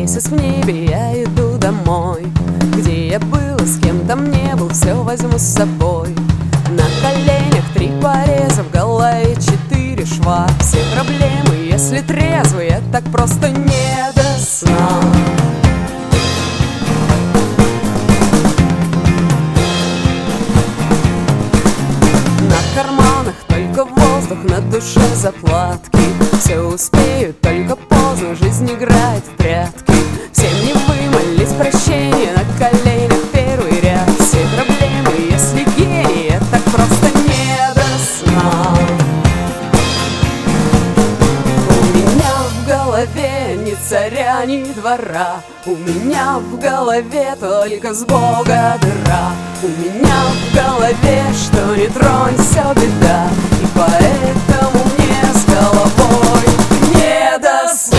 месяц в небе, я иду домой. Где я был, с кем там не был, все возьму с собой. На коленях 3 пореза, в голове 4 шва. Все проблемы, если трезвый, я так просто не до сна. На карманах только воздух, на душе заплатки. Все успеют, только поздно, жизнь играет в прятки. Всем не вымолить прощение, на коленях 1-й ряд. Все проблемы, если гений, я так просто не до сна. У меня в голове ни царя, ни двора. У меня в голове только с Бога дыра. У меня в голове, что не тронь, все беда. И поэтому мне с головой не до сна.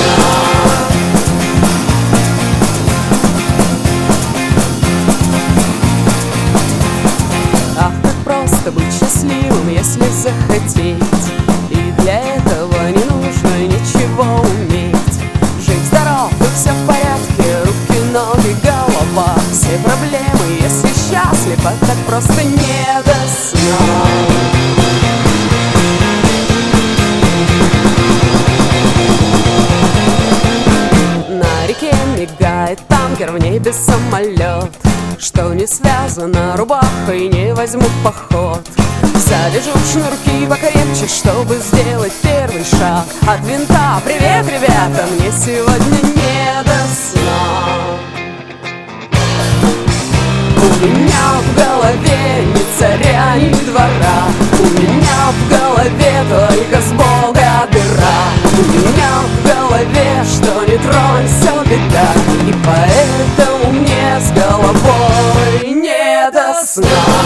Ах, как просто быть счастливым, если захотеть. И для этого не нужно ничего уметь. Жить здоров, и все в порядке, руки, ноги, голова. Все проблемы, если счастлив, а так просто не до сна. На реке мигает танкер, в небе самолет. Что не связано рубахой, не возьму в поход. Завяжу шнурки покрепче, чтобы сделать 1-й шаг. От винта привет, ребята, мне сегодня не до сна. У меня в голове ни царя, ни двора. У меня в голове только с Бога дыра. У меня в голове, что не тронь, все беда. И поэтому мне с головой не до сна.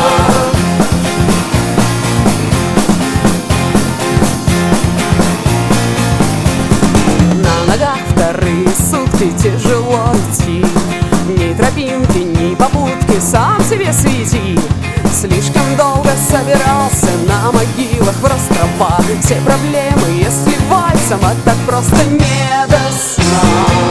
На ногах 2-е сутки тяжело идти. Ни тропинки, ни попутки, сам себе свети. Слишком долго собирался на могилах в растропа. Все проблемы, если вальсом, а так просто не до сна.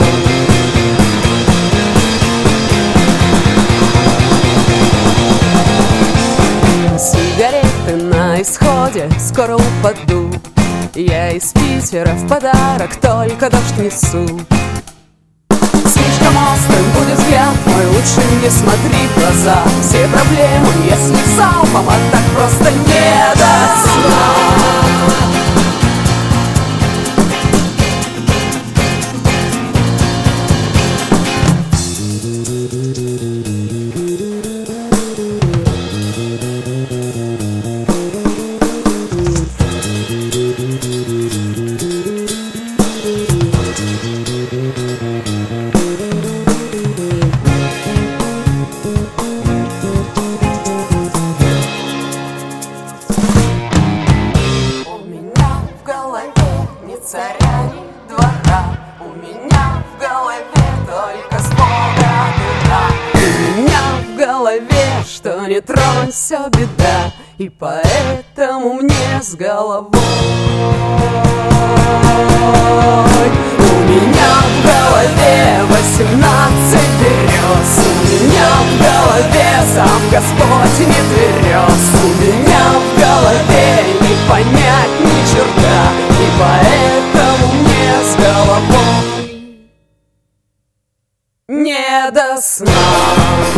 Сигареты на исходе, скоро упаду. Я из Питера в подарок только дождь несу. Слишком острым будет взгляд мой, лучше не смотри в глаза. Все проблемы, если залпом, а так просто не до сна. Царя, ни двора. У меня в голове только с Бога дыра. У меня в голове, что не тронь, все беда. И поэтому мне с головой. У меня в голове 18 берез. У меня в голове сам Господь не тверез. У меня в голове не понять ни черта. И поэтому мне с головой не до сна.